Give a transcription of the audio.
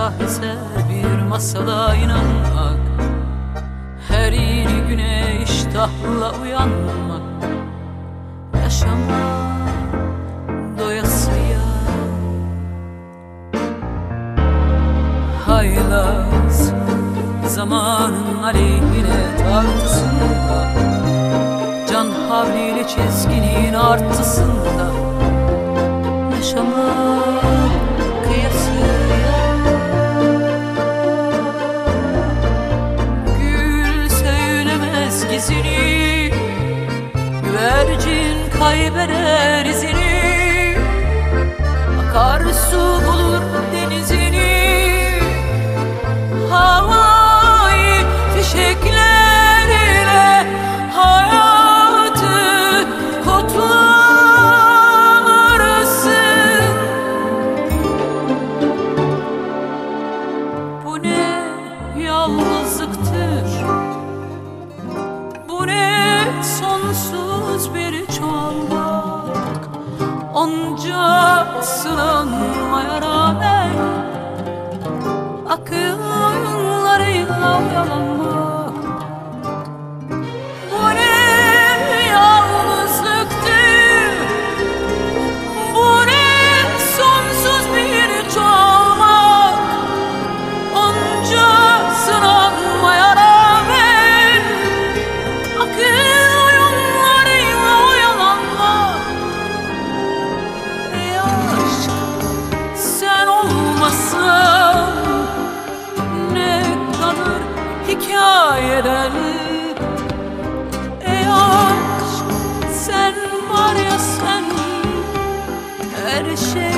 şaheser bir masala inanmak, her yeni güne iştahla uyanmak, yaşamak doyasıya. Haylaz zamanın aleyhine tartısında, can havliyle çizginin artısında, yaşamak kıyasıya. Gül söylemez gizini, güvercin kaybeder izini, akarsu bulur denizini, havai fişeklerle hayatı kutlarsın. Bu ne yalnızlıktır, bu ne sonsuz bir çoğalmak, onca sınanmaya rağmen akıllarıyla oyalanmak. Bu ne yalnızlıktır, bu ne sonsuz bir çoğalmak, onca sınanmaya rağmen akıllarıyla oyalanmak. Ey aşk, sen olmasan ne kalır hikayeden? Ey aşk, sen var ya sen, her şey